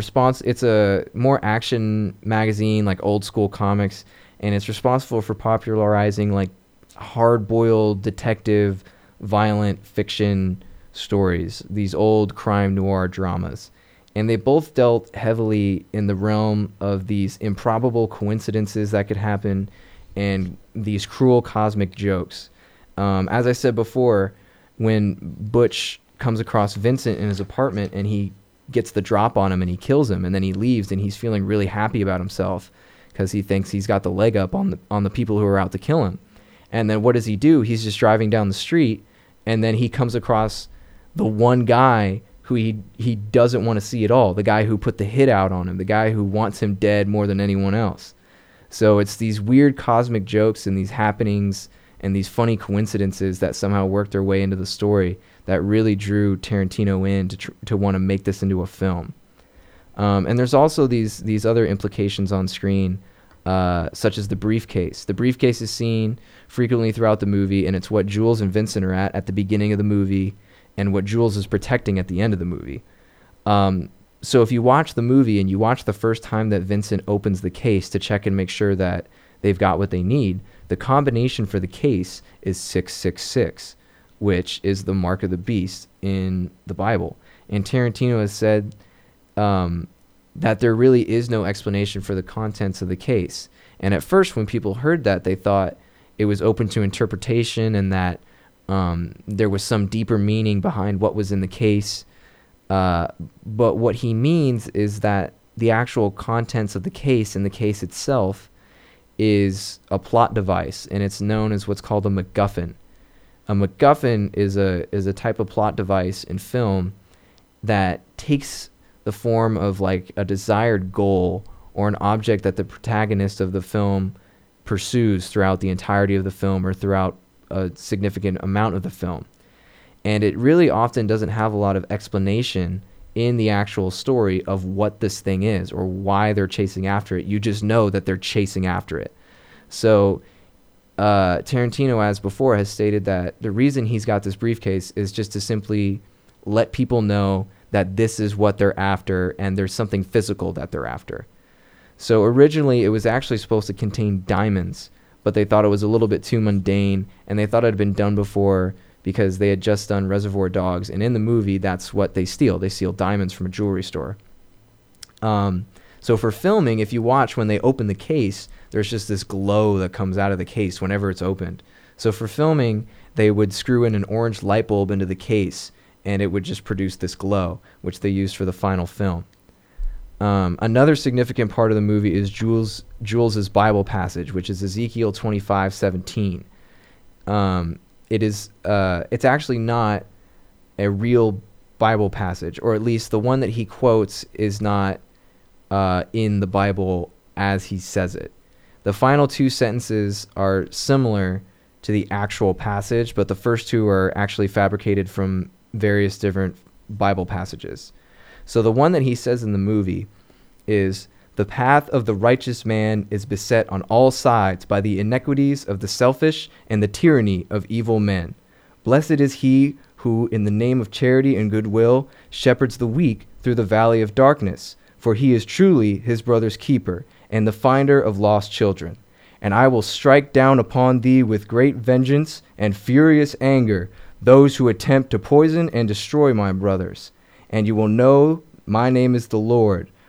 a more action magazine, like old school comics, and it's responsible for popularizing like hard-boiled detective, violent fiction stories, these old crime noir dramas. And they both dealt heavily in the realm of these improbable coincidences that could happen and these cruel cosmic jokes. As I said before, when Butch comes across Vincent in his apartment and he gets the drop on him and he kills him, and then he leaves and he's feeling really happy about himself because he thinks he's got the leg up on the people who are out to kill him. And then what does he do? He's just driving down the street, and then he comes across the one guy who he doesn't want to see at all, the guy who put the hit out on him, the guy who wants him dead more than anyone else. So it's these weird cosmic jokes and these happenings and these funny coincidences that somehow work their way into the story that really drew Tarantino in to want to make this into a film. And there's also these other implications on screen, such as the briefcase. The briefcase is seen frequently throughout the movie, and it's what Jules and Vincent are at the beginning of the movie, and what Jules is protecting at the end of the movie. So if you watch the movie and you watch the first time that Vincent opens the case to check and make sure that they've got what they need, the combination for the case is 666, which is the mark of the beast in the Bible. And Tarantino has said that there really is no explanation for the contents of the case. And at first, when people heard that, they thought it was open to interpretation and that there was some deeper meaning behind what was in the case. But what he means is that the actual contents of the case and the case itself is a plot device, and it's known as what's called a MacGuffin. A MacGuffin is a type of plot device in film that takes the form of like a desired goal or an object that the protagonist of the film pursues throughout the entirety of the film or throughout a significant amount of the film. And it really often doesn't have a lot of explanation in the actual story of what this thing is or why they're chasing after it. You just know that they're chasing after it. So Tarantino, as before, has stated that the reason he's got this briefcase is just to simply let people know that this is what they're after and there's something physical that they're after. So originally it was actually supposed to contain diamonds, but they thought it was a little bit too mundane, and they thought it had been done before because they had just done Reservoir Dogs, and in the movie, that's what they steal. They steal diamonds from a jewelry store. So for filming, if you watch when they open the case, there's just this glow that comes out of the case whenever it's opened. So for filming, they would screw in an orange light bulb into the case, and it would just produce this glow, which they used for the final film. Another significant part of the movie is Jules's Bible passage, which is Ezekiel 25:17. It's actually not a real Bible passage, or at least the one that he quotes is not in the Bible as he says it. The final two sentences are similar to the actual passage, but the first two are actually fabricated from various different Bible passages. So the one that he says in the movie is, "The path of the righteous man is beset on all sides by the iniquities of the selfish and the tyranny of evil men. Blessed is he who, in the name of charity and goodwill, shepherds the weak through the valley of darkness, for he is truly his brother's keeper and the finder of lost children. And I will strike down upon thee with great vengeance and furious anger those who attempt to poison and destroy my brothers. And you will know my name is the Lord,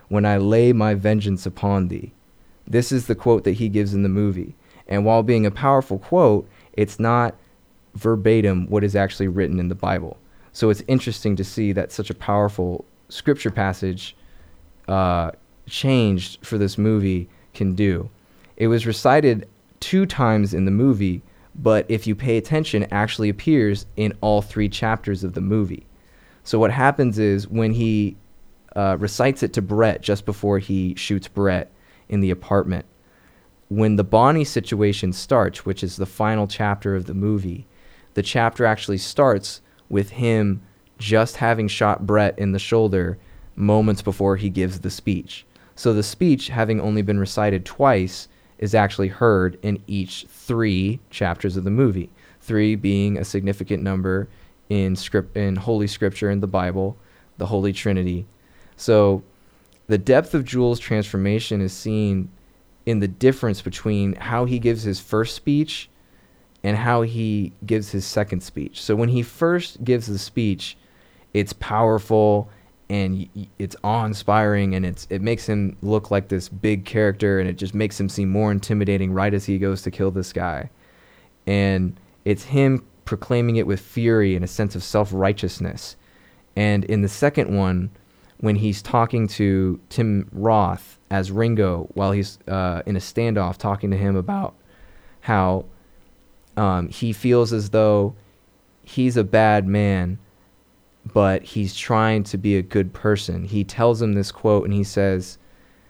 when I lay my vengeance upon thee. This is the quote that he gives in the movie. And while being a powerful quote, it's not verbatim what is actually written in the Bible. So it's interesting to see that such a powerful scripture passage changed for this movie can do. It was recited 2 times in the movie, but if you pay attention, it actually appears in all 3 chapters of the movie. So what happens is when he recites it to Brett just before he shoots Brett in the apartment, when the Bonnie situation starts, which is the final chapter of the movie, the chapter actually starts with him just having shot Brett in the shoulder moments before he gives the speech. So the speech, having only been recited twice, is actually heard in each 3 chapters of the movie. 3 being a significant number in Holy Scripture in the Bible, the Holy Trinity. So the depth of Jules' transformation is seen in the difference between how he gives his first speech and how he gives his second speech. So when he first gives the speech, it's powerful and it's awe-inspiring, and it makes him look like this big character, and it just makes him seem more intimidating right as he goes to kill this guy. And it's him proclaiming it with fury and a sense of self-righteousness. And in the second one, when he's talking to Tim Roth as Ringo while he's in a standoff, talking to him about how he feels as though he's a bad man, but he's trying to be a good person. He tells him this quote, and he says,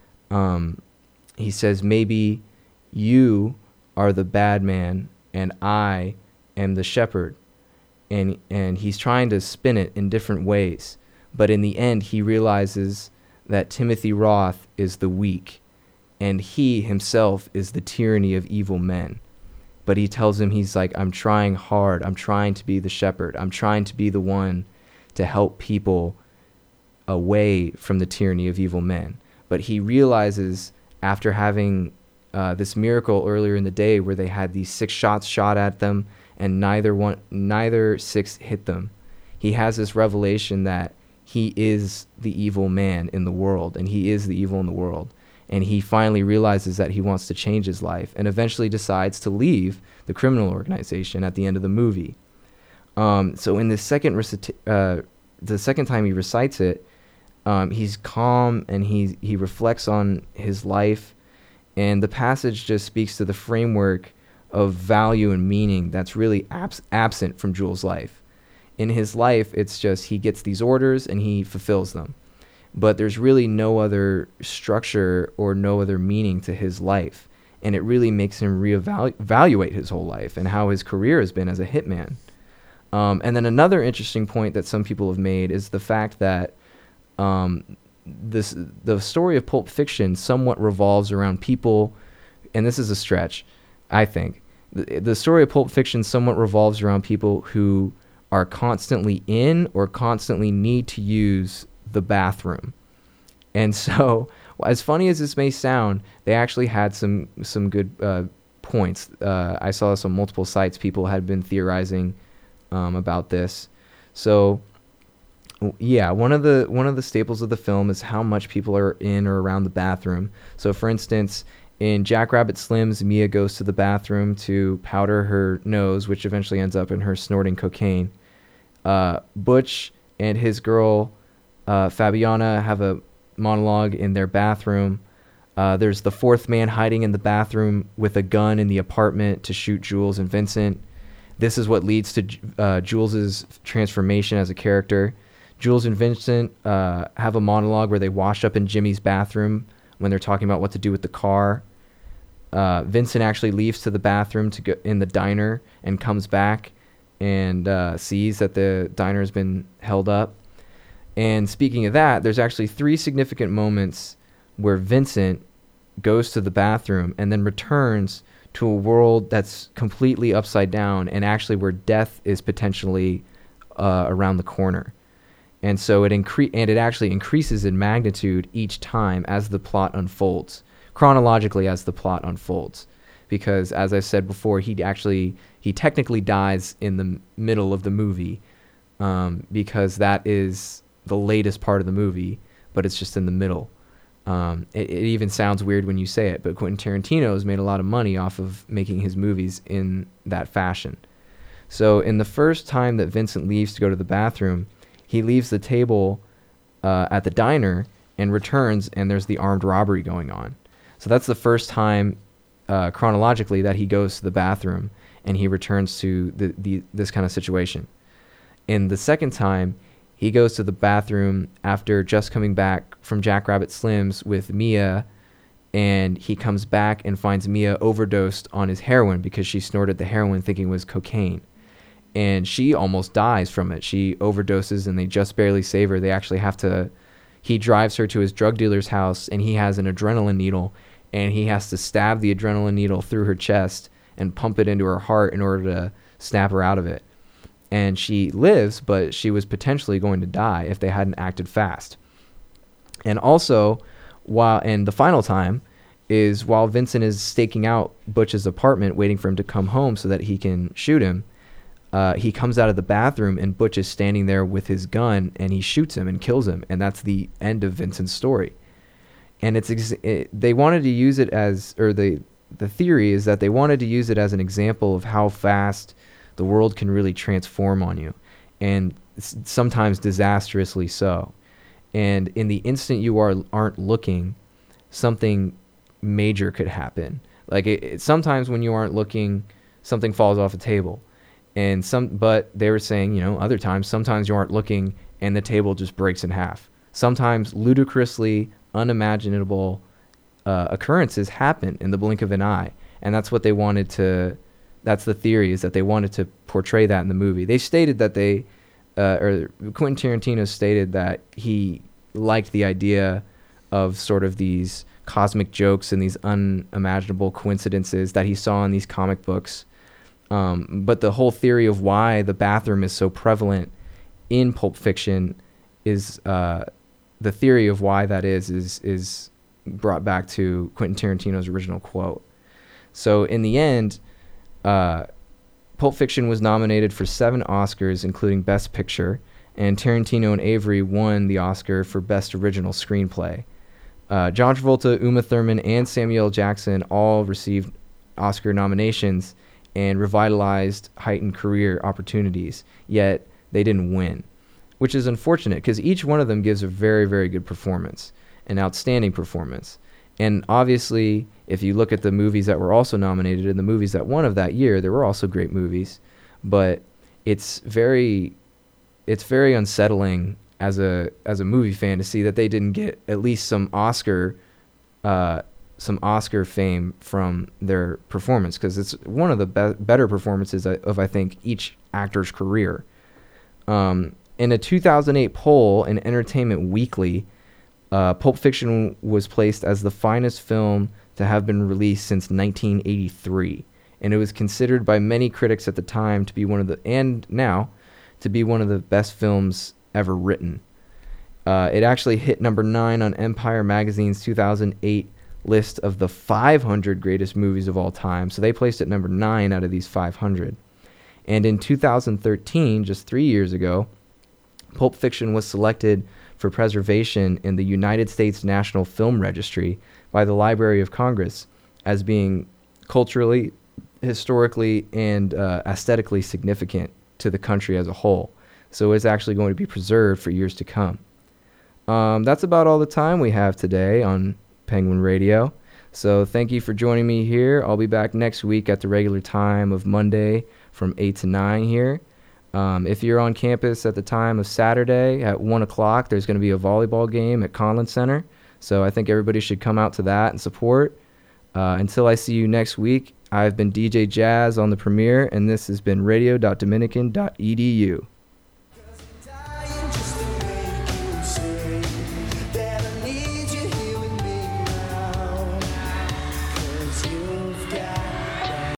maybe you are the bad man and I am the shepherd. And he's trying to spin it in different ways. But in the end, he realizes that Timothy Roth is the weak, and he himself is the tyranny of evil men. But he tells him, he's like, I'm trying hard. I'm trying to be the shepherd. I'm trying to be the one to help people away from the tyranny of evil men. But he realizes after having this miracle earlier in the day where they had these 6 shots shot at them and neither 6 hit them, he has this revelation that he is the evil man in the world, and he is the evil in the world. And he finally realizes that he wants to change his life and eventually decides to leave the criminal organization at the end of the movie. So in the second time he recites it, he's calm and he reflects on his life, and the passage just speaks to the framework of value and meaning that's really absent from Jules' life. In his life, it's just he gets these orders and he fulfills them. But there's really no other structure or no other meaning to his life. And it really makes him reevaluate his whole life and how his career has been as a hitman. And then another interesting point that some people have made is the fact that the story of Pulp Fiction somewhat revolves around people, and this is a stretch, I think. The story of Pulp Fiction somewhat revolves around people who are constantly in or constantly need to use the bathroom. And so, as funny as this may sound, they actually had some good points. I saw this on multiple sites. People had been theorizing about this. So, yeah, one of the staples of the film is how much people are in or around the bathroom. So, for instance, in Jackrabbit Slim's, Mia goes to the bathroom to powder her nose, which eventually ends up in her snorting cocaine. Butch and his girl, Fabiana, have a monologue in their bathroom. There's the 4th man hiding in the bathroom with a gun in the apartment to shoot Jules and Vincent. This is what leads to Jules's transformation as a character. Jules and Vincent have a monologue where they wash up in Jimmy's bathroom when they're talking about what to do with the car. Vincent actually leaves to the bathroom to go in the diner and comes back and sees that the diner has been held up. And speaking of that, there's actually 3 significant moments where Vincent goes to the bathroom and then returns to a world that's completely upside down and actually where death is potentially around the corner. And so it actually increases in magnitude each time as the plot unfolds, chronologically as the plot unfolds. Because, as I said before, he technically dies in the middle of the movie because that is the latest part of the movie, but it's just in the middle. It even sounds weird when you say it, but Quentin Tarantino has made a lot of money off of making his movies in that fashion. So in the first time that Vincent leaves to go to the bathroom, he leaves the table at the diner and returns, and there's the armed robbery going on. So that's the first time chronologically that he goes to the bathroom and he returns to this kind of situation. In the second time, he goes to the bathroom after just coming back from Jackrabbit Slims with Mia, and he comes back and finds Mia overdosed on his heroin because she snorted the heroin thinking it was cocaine. And she almost dies from it. She overdoses and they just barely save her. They actually have to... He drives her to his drug dealer's house and he has an adrenaline needle, and he has to stab the adrenaline needle through her chest and pump it into her heart in order to snap her out of it. And she lives, but she was potentially going to die if they hadn't acted fast. And also, the final time is while Vincent is staking out Butch's apartment, waiting for him to come home so that he can shoot him, he comes out of the bathroom and Butch is standing there with his gun, and he shoots him and kills him. And that's the end of Vincent's story. And they wanted to use it as, or the theory is that they wanted to use it as an example of how fast the world can really transform on you, and sometimes disastrously so. And in the instant you aren't looking, something major could happen. Like sometimes when you aren't looking, something falls off a table, but they were saying, other times, sometimes you aren't looking and the table just breaks in half. Sometimes ludicrously unimaginable occurrences happen in the blink of an eye, and that's what they wanted to. That's the theory, is that they wanted to portray that in the movie. They stated that or Quentin Tarantino stated that he liked the idea of sort of these cosmic jokes and these unimaginable coincidences that he saw in these comic books. But the whole theory of why the bathroom is so prevalent in Pulp Fiction is the theory of why that is brought back to Quentin Tarantino's original quote. So in the end, Pulp Fiction was nominated for 7 Oscars, including Best Picture, and Tarantino and Avery won the Oscar for Best Original Screenplay. John Travolta, Uma Thurman, and Samuel L. Jackson all received Oscar nominations and revitalized heightened career opportunities, yet they didn't win, which is unfortunate because each one of them gives a very, very good performance, an outstanding performance. And obviously, if you look at the movies that were also nominated and the movies that won of that year, there were also great movies. But it's very unsettling as a movie fan to see that they didn't get at least some Oscar fame from their performance, because it's one of the better performances of I think each actor's career. In a 2008 poll in Entertainment Weekly, Pulp Fiction was placed as the finest film to have been released since 1983, and it was considered by many critics at the time to be one of the best films ever written. It actually hit number 9 on Empire Magazine's 2008 list of the 500 greatest movies of all time, so they placed it number 9 out of these 500. And in 2013, just 3 years ago, Pulp Fiction was selected for preservation in the United States National Film Registry by the Library of Congress as being culturally, historically, and aesthetically significant to the country as a whole. So it's actually going to be preserved for years to come. That's about all the time we have today on Penguin Radio. So thank you for joining me here. I'll be back next week at the regular time of Monday from 8 to 9 here. If you're on campus at the time of Saturday at 1 o'clock, there's going to be a volleyball game at Conlin Center. So I think everybody should come out to that and support. Until I see you next week, I've been DJ Jazz on the Premiere, and this has been radio.dominican.edu.